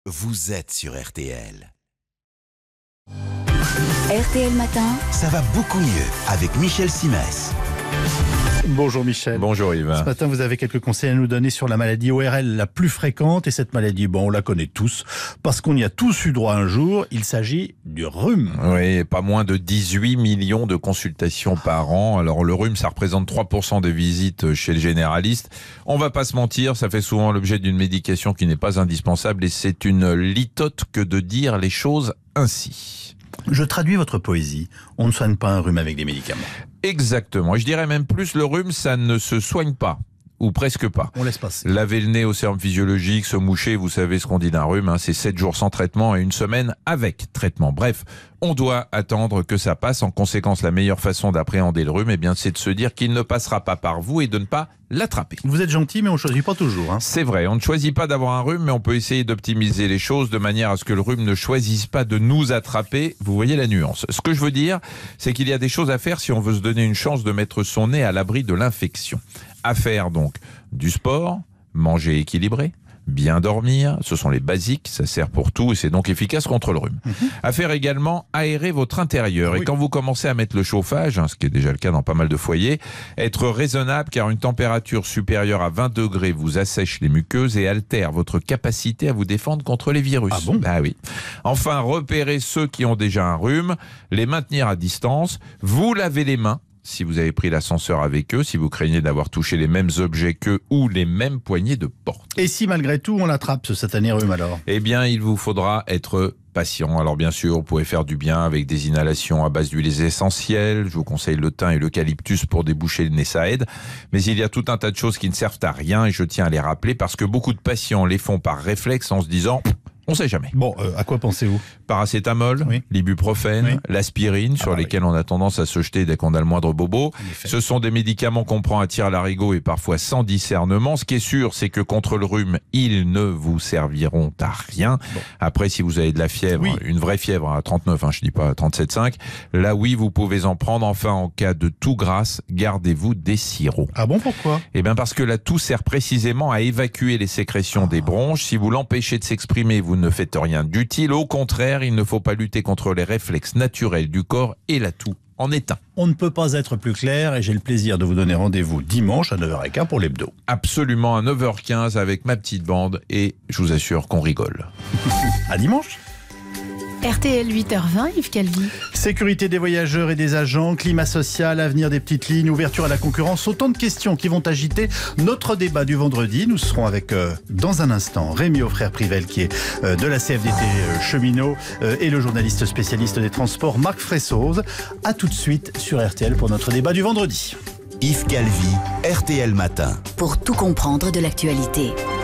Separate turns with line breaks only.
vous êtes sur RTL.
RTL Matin.
Ça va beaucoup mieux avec Michel Simès.
Bonjour Michel.
Bonjour Yves.
Ce matin, vous avez quelques conseils à nous donner sur la maladie ORL la plus fréquente. Et cette maladie, on la connaît tous, parce qu'on y a tous eu droit un jour. Il s'agit du rhume.
Oui, pas moins de 18 millions de consultations par an. Alors le rhume, ça représente 3% des visites chez le généraliste. On va pas se mentir, ça fait souvent l'objet d'une médication qui n'est pas indispensable. Et c'est une litote que de dire les choses ainsi.
Je traduis votre poésie. On ne soigne pas un rhume avec des médicaments.
Exactement. Et je dirais même plus, le rhume, ça ne se soigne pas. Ou presque pas.
On laisse passer.
Laver le nez au sérum physiologique, se moucher, vous savez ce qu'on dit d'un rhume, c'est 7 jours sans traitement et une semaine avec traitement. Bref, on doit attendre que ça passe. En conséquence, la meilleure façon d'appréhender le rhume, c'est de se dire qu'il ne passera pas par vous et de ne pas l'attraper.
Vous êtes gentil, mais on ne choisit pas toujours.
C'est vrai, on ne choisit pas d'avoir un rhume, mais on peut essayer d'optimiser les choses de manière à ce que le rhume ne choisisse pas de nous attraper. Vous voyez la nuance. Ce que je veux dire, c'est qu'il y a des choses à faire si on veut se donner une chance de mettre son nez à l'abri de l'infection. À faire donc du sport, manger équilibré, bien dormir, ce sont les basiques, ça sert pour tout et c'est donc efficace contre le rhume. À faire également aérer votre intérieur.
Oui.
Et quand vous commencez à mettre le chauffage, ce qui est déjà le cas dans pas mal de foyers, être raisonnable car une température supérieure à 20 degrés vous assèche les muqueuses et altère votre capacité à vous défendre contre les virus.
Ah bon ?
Ah oui. Enfin, repérez ceux qui ont déjà un rhume, les maintenir à distance, vous lavez les mains si vous avez pris l'ascenseur avec eux, si vous craignez d'avoir touché les mêmes objets qu'eux ou les mêmes poignées de porte.
Et si malgré tout on l'attrape, ce satané rhume alors ?
Eh bien, il vous faudra être patient. Alors bien sûr, vous pouvez faire du bien avec des inhalations à base d'huiles essentielles. Je vous conseille le thym et l'eucalyptus pour déboucher le nez, ça aide. Mais il y a tout un tas de choses qui ne servent à rien et je tiens à les rappeler parce que beaucoup de patients les font par réflexe en se disant... On sait jamais.
Bon, à quoi pensez-vous ?
Paracétamol,
Oui.
l'ibuprofène,
Oui.
l'aspirine, sur lesquels on a tendance à se jeter dès qu'on a le moindre bobo.
effet.
Ce sont des médicaments qu'on prend à tire-larigot et parfois sans discernement. Ce qui est sûr, c'est que contre le rhume, ils ne vous serviront à rien.
Bon.
Après, si vous avez de la fièvre,
Oui.
une vraie fièvre à 39, je dis pas 37,5, là oui, vous pouvez en prendre. Enfin, en cas de toux grasse, gardez-vous des sirops.
Ah bon, pourquoi ?
Eh bien parce que la toux sert précisément à évacuer les sécrétions des bronches. Si vous l'empêchez de s'exprimer, vous ne faites rien d'utile. Au contraire, il ne faut pas lutter contre les réflexes naturels du corps et la toux en est un.
On ne peut pas être plus clair et j'ai le plaisir de vous donner rendez-vous dimanche à 9h15 pour l'hebdo.
Absolument à 9h15 avec ma petite bande et je vous assure qu'on rigole.
À dimanche.
RTL 8h20, Yves Calvi.
Sécurité des voyageurs et des agents, climat social, avenir des petites lignes, ouverture à la concurrence, autant de questions qui vont agiter notre débat du vendredi. Nous serons avec, dans un instant, Rémi Auffrère-Privel qui est de la CFDT cheminot et le journaliste spécialiste des transports Marc Fressoz. A tout de suite sur RTL pour notre débat du vendredi.
Yves Calvi, RTL Matin.
Pour tout comprendre de l'actualité.